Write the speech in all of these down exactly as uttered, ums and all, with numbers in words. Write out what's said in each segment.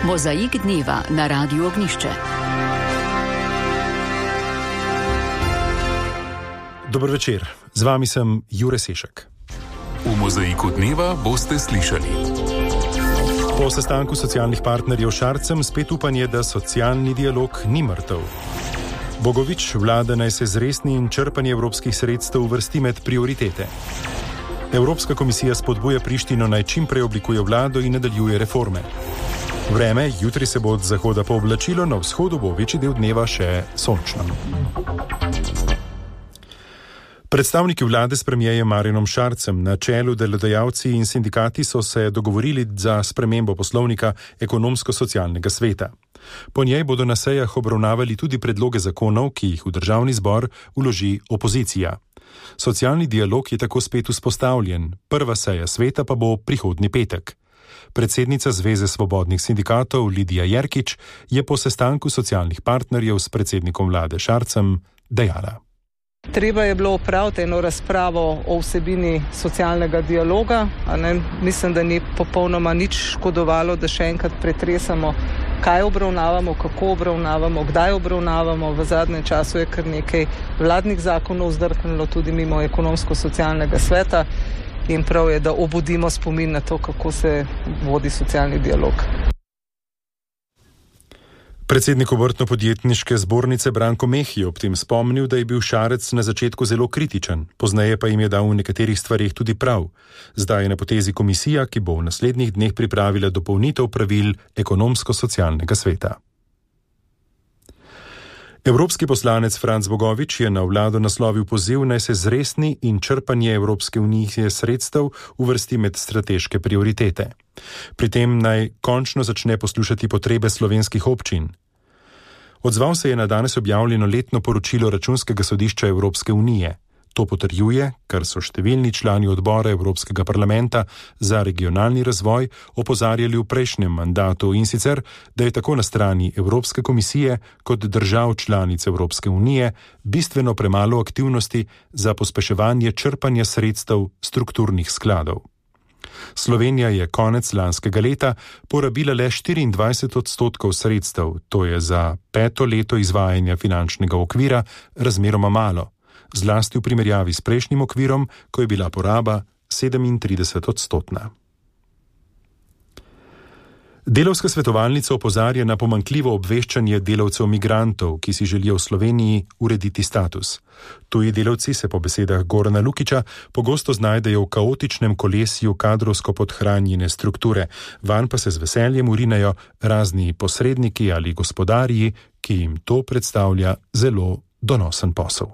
Mozaik dneva na Radiu Ognjišče. Dober večer, z vami sem Jure Sešek. V Mozaiku dneva boste slišali. Po sestanku socialnih partnerjev Šarcem spet upanje, da socialni dialog ni mrtev. Bogovič, vlada naj se z resnim črpanjem evropskih sredstev uvrsti med prioritete. Evropska komisija spodbuja Prištino naj čim prej oblikuje vlado in nadaljuje reforme. Vreme, jutri se bo od zahoda pooblačilo, na vzhodu bo večji del dneva še sončno. Predstavniki vlade s premierjem Marjanom Šarcem na čelu delodajalci in sindikati so se dogovorili za spremembo poslovnika ekonomsko-socialnega sveta. Po njej bodo na sejah obravnavali tudi predloge zakonov, ki jih v državni zbor vloži opozicija. Socialni dialog je tako spet vzpostavljen, prva seja sveta pa bo prihodnji petek. Predsednica Zveze svobodnih sindikatov Lidija Jerkič je po sestanku socialnih partnerjev s predsednikom vlade Šarcem dejala. Treba je bilo opraviti eno razpravo o vsebini socialnega dialoga. Ne? Mislim, da ni popolnoma nič škodovalo, da še enkrat pretresamo, kaj obravnavamo, kako obravnavamo, kdaj obravnavamo. V zadnjem času je kar nekaj vladnih zakonov zdrknilo tudi mimo ekonomsko-socialnega sveta in prav je, da obudimo spomin na to, kako se vodi socialni dialog. Predsednik obrtno-podjetniške zbornice Branko Meh je ob tem spomnil, da je bil Šarec na začetku zelo kritičen, pozneje pa jim je dal v nekaterih stvarih tudi prav. Zdaj je na potezi komisija, ki bo v naslednjih dneh pripravila dopolnitev pravil ekonomsko-socialnega sveta. Evropski poslanec Franc Bogovič je na vlado naslovil poziv, naj se zresni in črpanje Evropske unije sredstev uvrsti med strateške prioritete. Pri tem naj končno začne poslušati potrebe slovenskih občin. Odzval se je na danes objavljeno letno poročilo Računskega sodišča Evropske unije. To potrjuje, kar so številni člani odbora Evropskega parlamenta za regionalni razvoj opozarjali v prejšnjem mandatu, in sicer, da je tako na strani Evropske komisije kot držav članic Evropske unije bistveno premalo aktivnosti za pospeševanje črpanja sredstev strukturnih skladov. Slovenija je konec lanskega leta porabila le štiriindvajset odstotkov sredstev, to je za peto leto izvajanja finančnega okvira razmeroma malo, zlasti v primerjavi s prejšnjim okvirom, ko je bila poraba sedemintrideset odstotna. Delavska svetovalnica opozarja na pomanjkljivo obveščanje delavcev migrantov, ki si želijo v Sloveniji urediti status. Tuji delavci se po besedah Gorana Lukiča pogosto znajdejo v kaotičnem kolesju kadrovsko podhranjene strukture, vanj pa se z veseljem urinajo razni posredniki ali gospodarji, ki jim to predstavlja zelo donosen posel.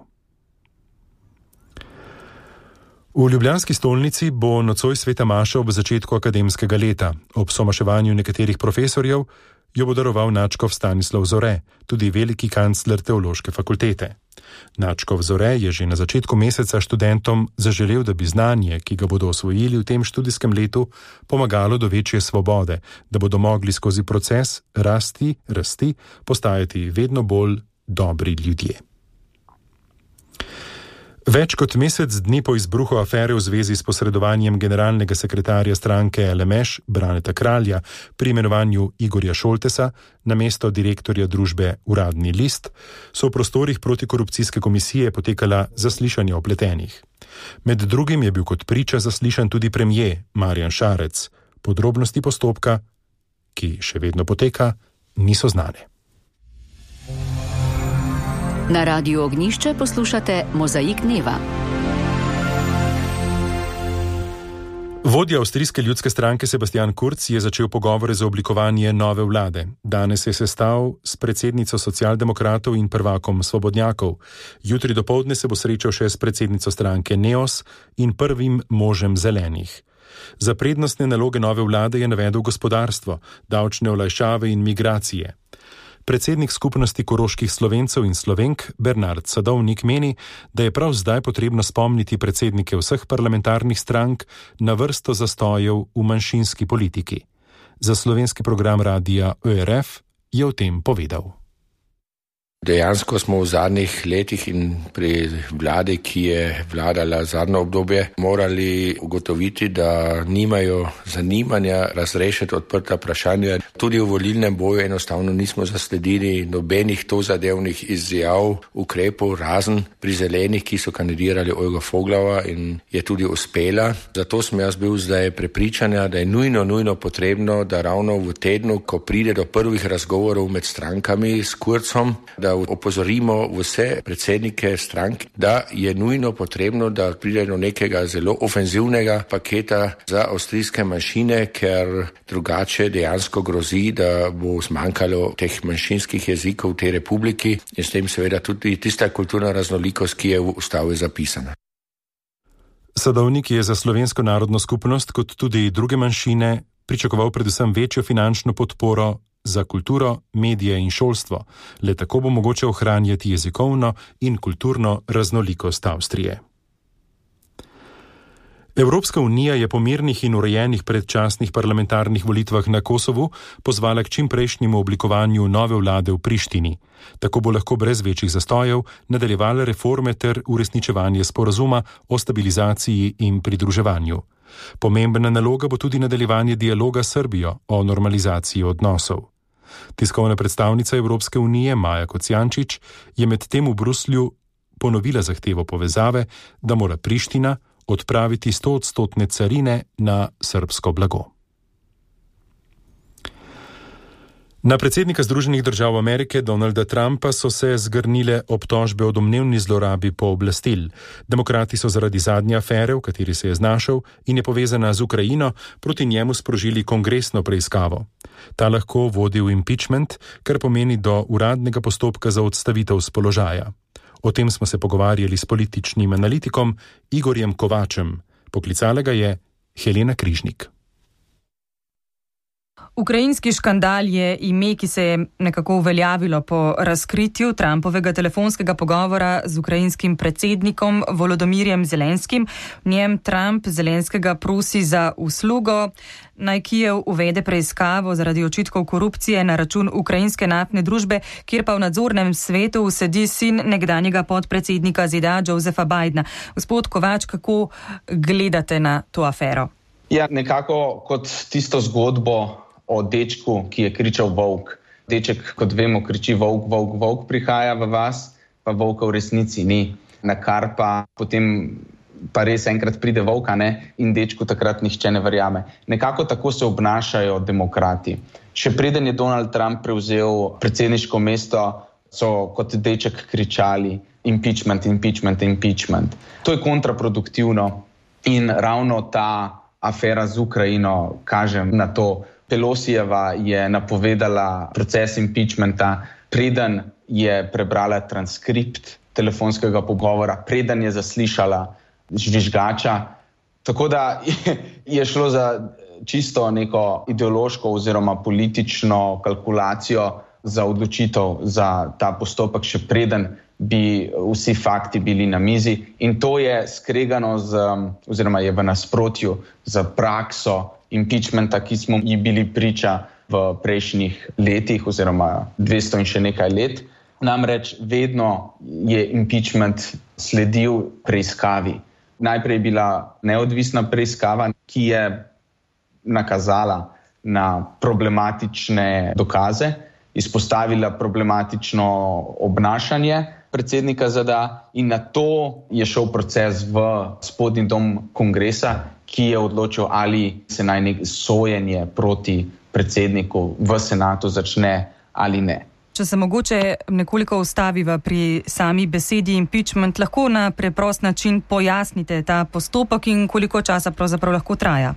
V ljubljanski stolnici bo nocoj sveta maša ob začetku akademskega leta. Ob somaševanju nekaterih profesorjev jo bo daroval nadškof Stanislav Zore, tudi veliki kancler teološke fakultete. Nadškof Zore je že na začetku meseca študentom zaželel, da bi znanje, ki ga bodo osvojili v tem študijskem letu, pomagalo do večje svobode, da bodo mogli skozi proces rasti, rasti, postajati vedno bolj dobri ljudje. Več kot mesec dni po izbruhu afere v zvezi s posredovanjem generalnega sekretarja stranke L M Š Braneta Kralja pri imenovanju Igorja Šoltesa na mesto direktorja družbe Uradni list, so v prostorih protikorupcijske komisije potekala zaslišanja vpletenih. Med drugim je bil kot priča zaslišan tudi premier Marjan Šarec. Podrobnosti postopka, ki še vedno poteka, niso znane. Na Radiu Ognjišče poslušate Mozaik dneva. Vodja avstrijske ljudske stranke Sebastian Kurz je začel pogovore za oblikovanje nove vlade. Danes je sestal s predsednico socialdemokratov in prvakom svobodnjakov. Jutri dopoldne se bo srečal še s predsednico stranke Neos in prvim možem zelenih. Za prednostne naloge nove vlade je navedel gospodarstvo, davčne olajšave in migracije. Predsednik skupnosti koroških Slovencev in Slovenk Bernard Sadovnik meni, da je prav zdaj potrebno spomniti predsednike vseh parlamentarnih strank na vrsto zastojev v manjšinski politiki. Za slovenski program radia O R F je o tem povedal. Dejansko smo v zadnjih letih in pri vladi, ki je vladala zadnje obdobje, morali ugotoviti, da nimajo zanimanja razrešiti odprta vprašanja. Tudi v volilnem boju enostavno nismo zasledili nobenih tozadevnih izjav, ukrepov, razen pri zelenih, ki so kandidirali Olga Foglova in je tudi uspela. Zato sem jaz bil zdaj prepričanja, da je nujno, nujno potrebno, da ravno v tednu, ko pride do prvih razgovorov med strankami s Kurzom, da opozorimo vse predsednike strank, da je nujno potrebno, da pride do nekega zelo ofenzivnega paketa za avstrijske manjšine, ker drugače dejansko grozi, da bo zmanjkalo teh manjšinskih jezikov v tej republiki in s tem seveda tudi tista kulturna raznolikost, ki je v ustavi zapisana. Sadovnik je za slovensko narodno skupnost kot tudi druge manjšine pričakoval predvsem večjo finančno podporo za kulturo, medije in šolstvo. Le tako bo mogoče ohranjati jezikovno in kulturno raznolikost Avstrije. Evropska unija je po mirnih in urejenih predčasnih parlamentarnih volitvah na Kosovu pozvala k čimprejšnjemu oblikovanju nove vlade v Prištini. Tako bo lahko brez večjih zastojev nadaljevala reforme ter uresničevanje sporazuma o stabilizaciji in pridruževanju. Pomembna naloga bo tudi nadaljevanje dialoga s Srbijo o normalizaciji odnosov. Tiskovna predstavnica Evropske unije Maja Kocijančič je medtem v Bruslju ponovila zahtevo povezave, da mora Priština odpraviti stoodstotne carine na srbsko blago. Na predsednika Združenih držav Amerike Donalda Trumpa so se zgrnile obtožbe o domnevni zlorabi pooblastil. Demokrati so zaradi zadnje afere, v kateri se je znašel in je povezana z Ukrajino, proti njemu sprožili kongresno preiskavo. Ta lahko vodi v impeachment, kar pomeni do uradnega postopka za odstavitev s položaja. O tem smo se pogovarjali s političnim analitikom Igorjem Kovačem. Poklicala ga je Helena Križnik. Ukrajinski škandal je ime, ki se je nekako uveljavilo po razkritju Trumpovega telefonskega pogovora z ukrajinskim predsednikom Volodomirjem Zelenskim. V njem Trump Zelenskega prosi za uslugo, naj Kijev uvede preiskavo zaradi očitkov korupcije na račun ukrajinske naftne družbe, kjer pa v nadzornem svetu sedi sin nekdanjega podpredsednika Z D A Josepha Bidena. Gospod Kovač, kako gledate na to afero? Ja, nekako kot tisto zgodbo o dečku, ki je kričal volk. Deček, kot vemo, kriči volk, volk, volk prihaja v vas, pa volka v resnici ni. Na kar pa potem pa res enkrat pride volka, ne? In dečku takrat nihče ne verjame. Nekako tako se obnašajo demokrati. Še preden je Donald Trump prevzel predsedniško mesto, so kot deček kričali impeachment, impeachment, impeachment. To je kontraproduktivno in ravno ta afera z Ukrajino kaže na to. Pelosijeva je napovedala proces impeachmenta, preden je prebrala transkript telefonskega pogovora, preden je zaslišala žvižgača. Tako da je šlo za čisto neko ideološko oziroma politično kalkulacijo za odločitev za ta postopek, še preden bi vsi fakti bili na mizi. In to je skregano z, oziroma je v nasprotju z prakso impeachmenta, ki smo ji bili priča v prejšnjih letih oziroma dvesto in še nekaj let. Namreč vedno je impeachment sledil preiskavi. Najprej je bila neodvisna preiskava, ki je nakazala na problematične dokaze, izpostavila problematično obnašanje predsednika Z D A in na to je šel proces v spodnji dom kongresa, ki je odločil, ali se naj nek sojenje proti predsedniku v senatu začne ali ne. Če se mogoče nekoliko ustaviva pri sami besedi impeachment, lahko na preprost način pojasnite ta postopek in koliko časa pravzaprav lahko traja?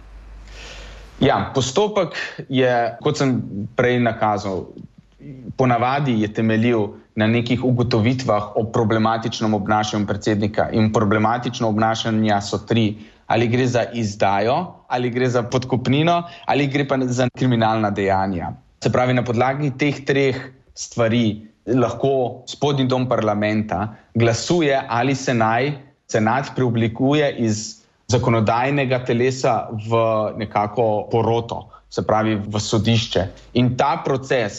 Ja, postopek je, kot sem prej nakazal, ponavadi je temeljil na nekih ugotovitvah o problematičnem obnašanju predsednika in problematično obnašanja so tri. Ali gre za izdajo, ali gre za podkupnino, ali gre pa za kriminalna dejanja. Se pravi, na podlagi teh treh stvari lahko spodnji dom parlamenta glasuje, ali se naj senat preoblikuje iz zakonodajnega telesa v nekako poroto, se pravi v sodišče. In ta proces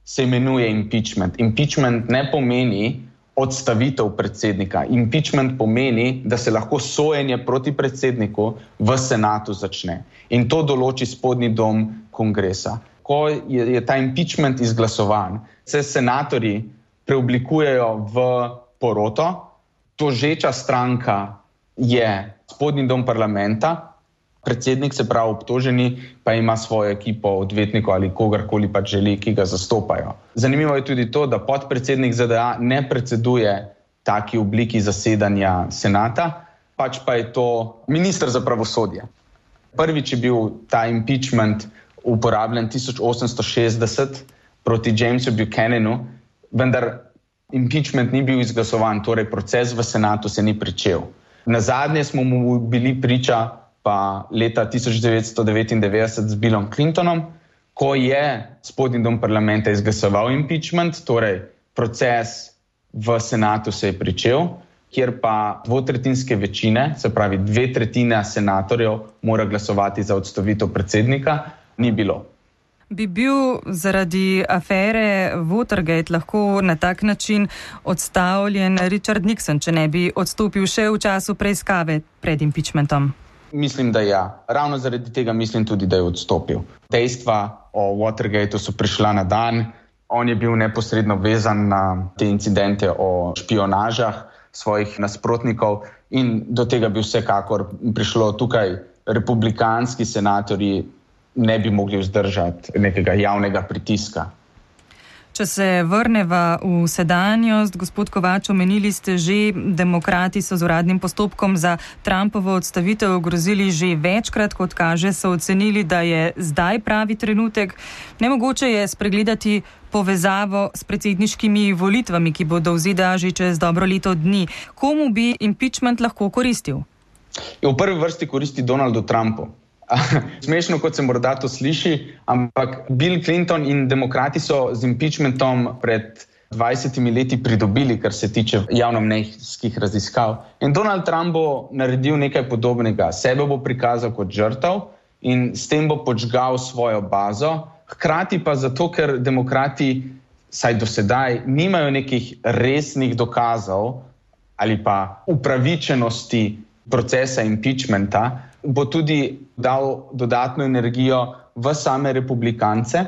se imenuje impeachment. Impeachment ne pomeni odstavitev predsednika. Impeachment pomeni, da se lahko sojenje proti predsedniku v senatu začne. In to določi spodnji dom kongresa. Ko je, je ta impeachment izglasovan, se senatorji preoblikujejo v poroto, tožeča stranka je spodnji dom parlamenta, predsednik, se pravi obtoženi, pa ima svojo ekipo odvetnikov ali kogarkoli pač želi, ki ga zastopajo. Zanimivo je tudi to, da podpredsednik Z D A ne predseduje taki obliki zasedanja senata, pač pa je to minister za pravosodje. Prvič je bil ta impeachment uporabljen tisoč osemsto šestdeset proti Jamesu Buchananu, vendar impeachment ni bil izglasovan, torej proces v senatu se ni pričel. Nazadnje smo mu bili priča pa leta tisoč devetsto devetindevetdeset z Billom Clintonom, ko je spodnji dom parlamenta izglasoval impeachment, torej proces v senatu se je pričel, kjer pa dvotretinske večine, se pravi dve tretjine senatorjev mora glasovati za odstavitev predsednika, ni bilo. Bi bil zaradi afere Watergate lahko na tak način odstavljen Richard Nixon, če ne bi odstopil še v času preiskave pred impeachmentom? Mislim, da ja. Ravno zaradi tega mislim tudi, da je odstopil. Dejstva o Watergateu so prišla na dan. On je bil neposredno vezan na te incidente o špionažah svojih nasprotnikov in do tega bi vsekakor prišlo. Tukaj republikanski senatorji ne bi mogli vzdržati nekega javnega pritiska. Če se vrneva v sedanjost, gospod Kovač, omenili ste že, demokrati so z uradnim postopkom za Trumpovo odstavitev grozili že večkrat, kot kaže, so ocenili, da je zdaj pravi trenutek. Nemogoče je spregledati povezavo s predsedniškimi volitvami, ki bodo v Z D A že čez dobro leto dni. Komu bi impeachment lahko koristil? V prvi vrsti koristi Donaldu Trumpu. Smešno, kot se morda to sliši, ampak Bill Clinton in demokrati so z impeachmentom pred dvajsetimi leti pridobili, kar se tiče javnomnenjskih raziskav. In Donald Trump bo naredil nekaj podobnega. Sebe bo prikazal kot žrtev in s tem bo počgal svojo bazo. Hkrati pa zato, ker demokrati, saj do sedaj, nimajo nekih resnih dokazov ali pa upravičenosti procesa impeachmenta, bo tudi dal dodatno energijo v same republikance,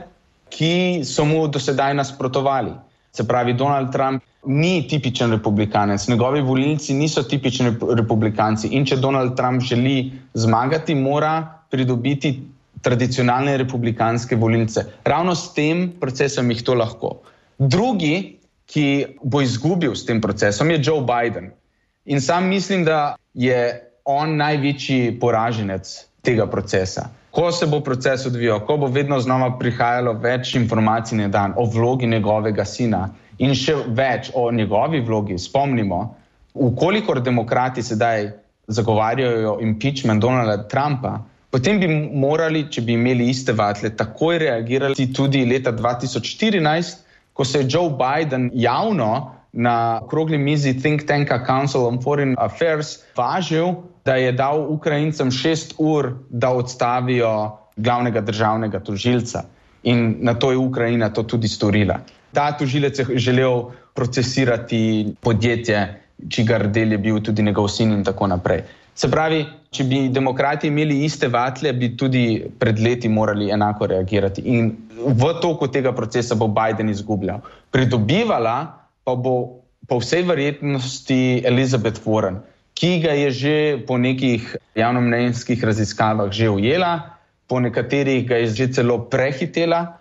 ki so mu do sedaj nasprotovali. Se pravi, Donald Trump ni tipičen republikanec, njegovi volilci niso tipični republikanci in če Donald Trump želi zmagati, mora pridobiti tradicionalne republikanske volilce. Ravno s tem procesom jih to lahko. Drugi, ki bo izgubil s tem procesom, je Joe Biden. In sam mislim, da je on največji poraženec tega procesa. Ko se bo proces odvijal, ko bo vedno znova prihajalo več informacij na dan o vlogi njegovega sina in še več o njegovi vlogi, spomnimo, ukolikor demokrati sedaj zagovarjajo impeachment Donalda Trumpa, potem bi morali, če bi imeli iste vatle, takoj reagirati tudi leta dva tisoč štirinajst, ko se je Joe Biden javno na okrogli mizi Think Tanka Council on Foreign Affairs važil, da je dal Ukrajincem šest ur, da odstavijo glavnega državnega tožilca. In na to je Ukrajina to tudi storila. Ta tožilec je želel procesirati podjetje, čigar del je bil tudi njegov sin in tako naprej. Se pravi, če bi demokrati imeli iste vatle, bi tudi pred leti morali enako reagirati. In v toku tega procesa bo Biden izgubljal. Pridobivala pa bo po vsej verjetnosti Elizabeth Warren, ki ga je že po nekih javnomnenjskih raziskavah že ujela, po nekaterih ga je že celo prehitela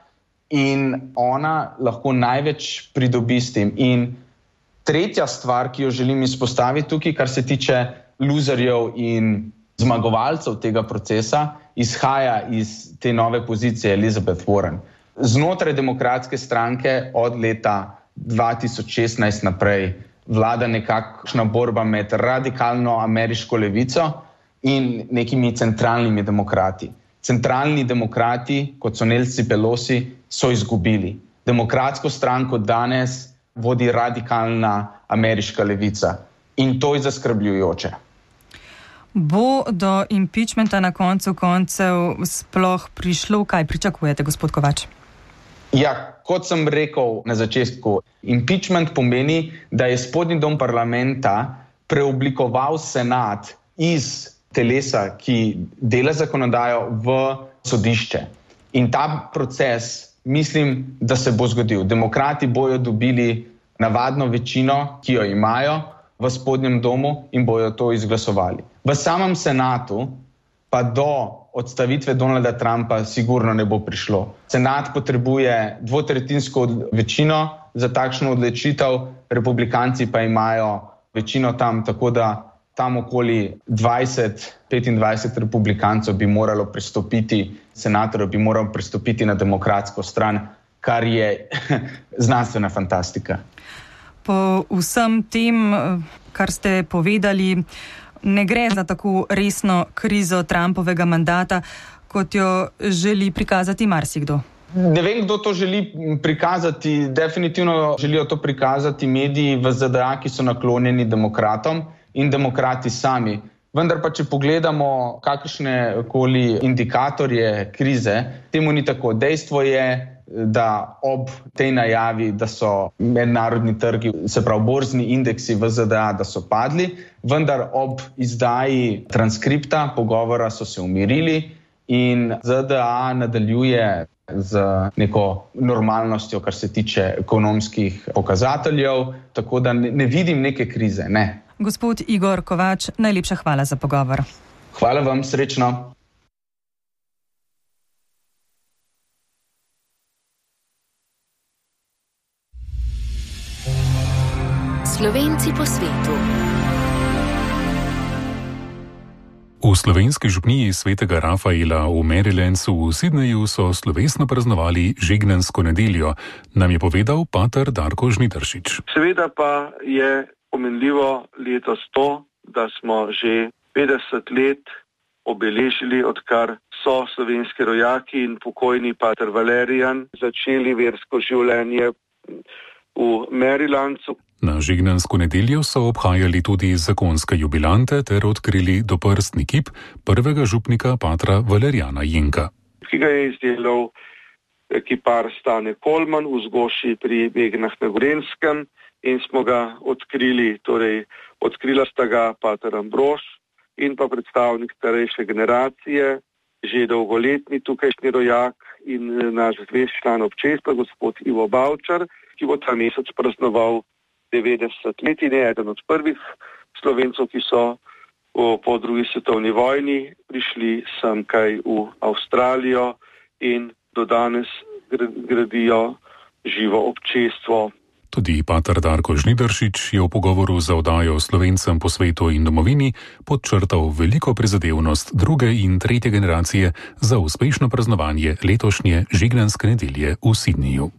in ona lahko največ pridobi s tem. In tretja stvar, ki jo želim izpostaviti tukaj, kar se tiče luzerjev in zmagovalcev tega procesa, izhaja iz te nove pozicije Elizabeth Warren. Znotraj demokratske stranke od leta dva tisoč šestnajst naprej vlada nekakšna borba med radikalno ameriško levico in nekimi centralnimi demokrati. Centralni demokrati, kot so Nancy Pelosi, so izgubili. Demokratsko stranko danes vodi radikalna ameriška levica in to je zaskrbljujoče. Bo do impeachmenta na koncu koncev sploh prišlo? Kaj pričakujete, gospod Kovač? Ja, kot sem rekel na začetku, impeachment pomeni, da je spodnji dom parlamenta preoblikoval senat iz telesa, ki dela zakonodajo, v sodišče. In ta proces, mislim, da se bo zgodil. Demokrati bojo dobili navadno večino, ki jo imajo v spodnjem domu in bojo to izglasovali. V samem senatu pa do odstavitve Donalda Trumpa sigurno ne bo prišlo. Senat potrebuje dvotretjinsko večino za takšno odločitev, republikanci pa imajo večino tam, tako da tam okoli dvajset, petindvajset republikancev bi moralo pristopiti, senatorjev bi moralo pristopiti na demokratsko stran, kar je znanstvena fantastika. Po vsem tem, kar ste povedali, ne gre za tako resno krizo Trumpovega mandata, kot jo želi prikazati marsikdo. Ne vem, kdo to želi prikazati. Definitivno želijo to prikazati mediji v Z D A, ki so naklonjeni demokratom in demokrati sami. Vendar pa, če pogledamo kakršne koli indikatorje krize, temu ni tako. Dejstvo je, da ob tej najavi, da so mednarodni trgi, se pravi borzni indeksi v Z D A, da so padli, vendar ob izdaji transkripta pogovora so se umirili in Z D A nadaljuje z neko normalnostjo, kar se tiče ekonomskih pokazateljev, tako da ne, ne vidim neke krize, ne. Gospod Igor Kovač, najlepša hvala za pogovor. Hvala vam, srečno. Slovenci po svetu. V slovenski župniji svetega Rafaela v Marylandu v Sydneyju so slovesno praznovali žignansko nedeljo, nam je povedal pater Darko Žnidaršič. Seveda pa je pomenljivo letos to, da smo že petdeset let obeležili, odkar so slovenski rojaki in pokojni pater Valerijan začeli versko življenje v Marylandu. Na žignansko nedeljo so obhajali tudi zakonske jubilante ter odkrili doprstni kip prvega župnika patra Valerijana Jenka, ki ga je izdelal kipar Stane Kolman v Zgoši pri Begnah na Gorenjskem in smo ga odkrili, torej odkrila sta ga pater Ambrož in pa predstavnik starejše generacije, že dolgoletni tukajšnji rojak in naš zvesti član občestva, gospod Ivo Bavčar, ki bo ta mesec praznoval devetdeset let in je eden od prvih Slovencov, ki so po drugi svetovni vojni prišli semkaj v Avstralijo in do danes gradijo živo občestvo. Tudi pater Darko Žnidaršič je v pogovoru za oddajo Slovencem po svetu in domovini podčrtal veliko prizadevnost druge in tretje generacije za uspešno praznovanje letošnje žignanske nedelje v Sydneyju.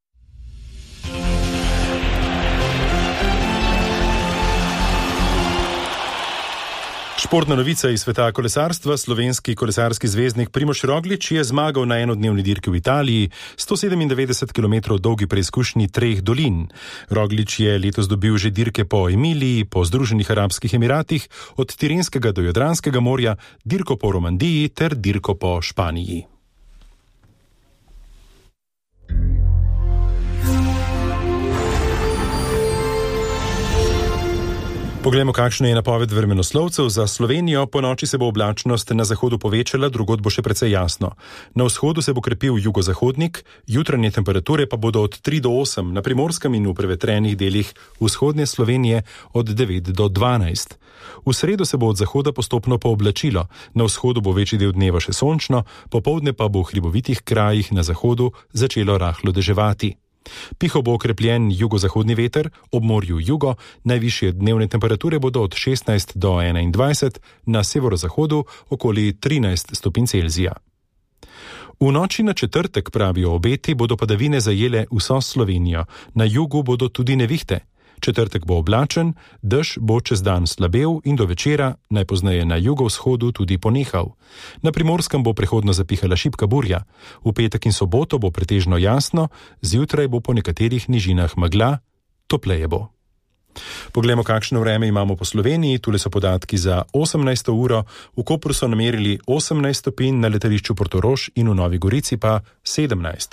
Športna novica iz sveta kolesarstva. Slovenski kolesarski zvezdnik Primož Roglič je zmagal na enodnevni dirki v Italiji, sto sedemindevetdeset kilometrov dolgi preizkušnji treh dolin. Roglič je letos dobil že dirke po Emiliji, po Združenih arabskih emiratih, od Tirenskega do Jadranskega morja, dirko po Romandiji ter dirko po Španiji. Poglejmo, kakšna je napoved vremenoslovcev. Za Slovenijo po noči se bo oblačnost na zahodu povečala, drugod bo še precej jasno. Na vzhodu se bo krepil jugozahodnik, jutranje temperature pa bodo od tri do osem, na Primorskem in v prevetrenih delih vzhodne Slovenije od devet do dvanajst. V sredo se bo od zahoda postopno pooblačilo, na vzhodu bo večji del dneva še sončno, popoldne pa bo v hribovitih krajih na zahodu začelo rahlo deževati. Pihal bo okrepljen jugozahodni veter, ob morju jugo, najvišje dnevne temperature bodo od šestnajst do enaindvajset, na severozahodu okoli trinajst stopinj Celzija. V noči na četrtek, pravijo obeti, bodo padavine zajele vso Slovenijo, na jugu bodo tudi nevihte. Četrtek bo oblačen, dež bo čez dan slabel in do večera, najpozneje na jugovzhodu, tudi ponehal. Na Primorskem bo prehodno zapihala šibka burja. V petek in soboto bo pretežno jasno, zjutraj bo po nekaterih nižinah megla, topleje bo. Poglejmo, kakšno vreme imamo po Sloveniji. Tule so podatki za osemnajsto uro. V Kopru so namerili osemnajst stopinj, na letališču Portorož in v Novi Gorici pa sedemnajst.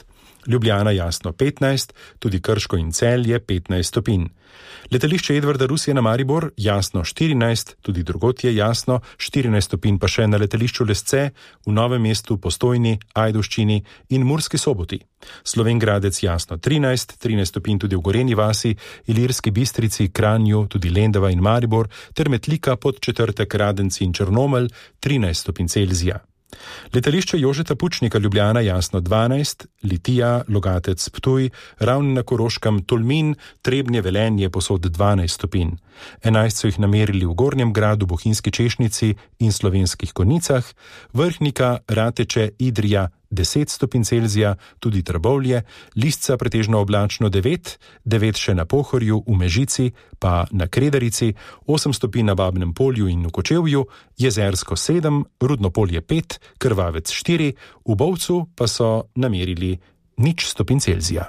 Ljubljana jasno petnajst, tudi Krško in Celje petnajst stopinj. Letališče Edvarda Rusija na Maribor jasno štirinajst, tudi drugod je jasno, štirinajst stopinj pa še na letališču Lesce, v Novem mestu, Postojni, Ajdovščini in Murski Soboti. Slovenj Gradec jasno trinajst, trinajst stopinj tudi v Gorenji vasi, Ilirski Bistrici, Kranju, tudi Lendava in Maribor, ter Metlika, Podčetrtek, Radenci in Črnomelj trinajst stopinj Celzija. Letališče Jožeta Pučnika Ljubljana jasno dvanajst, Litija, Logatec, Ptuj, Ravne na Koroškem, Tolmin, Trebnje, Velenje posod dvanajst stopinj. enajst so jih namerili v Gornjem Gradu, Bohinjski Češnici in Slovenskih Konjicah, Vrhnika, Rateče, Idrija deset stopinj Celzija, tudi Trbovlje, Lisca pretežno oblačno devet, devet še na Pohorju, v Mežici, pa na Kredarici, osem stopinj na Babnem Polju in v Kočevju, Jezersko sedem, Rudno Polje pet, Krvavec štiri, v Bovcu pa so namerili nič stopinj Celzija.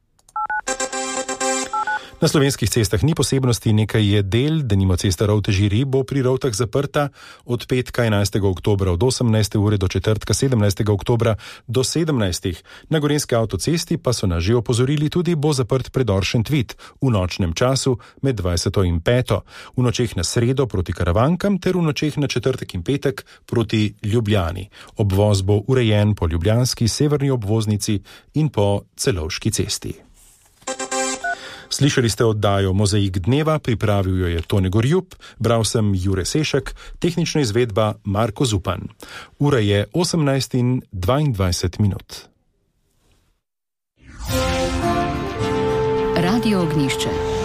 Na slovenskih cestah ni posebnosti, nekaj je del, denimo cesta Rovte-Žiri bo pri Rovtah zaprta od petka enajstega oktobra od osemnajste ure do četrtka sedemnajstega oktobra do sedemnajstih. Na Gorenjski avtocesti pa so nas že opozorili tudi, bo zaprt predor Šentvid v nočnem času med dvajseto in peto, v nočeh na sredo proti Karavankam ter v nočeh na četrtek in petek proti Ljubljani. Obvoz bo urejen po ljubljanski severni obvoznici in po Celovški cesti. Slišali ste oddajo Mozaik dneva, pripravil jo je Tone Gorjup, bral sem Jure Sešek, tehnična izvedba Marko Zupan. Ura je osemnajst in dvaindvajset minut. Radio Ognjišče.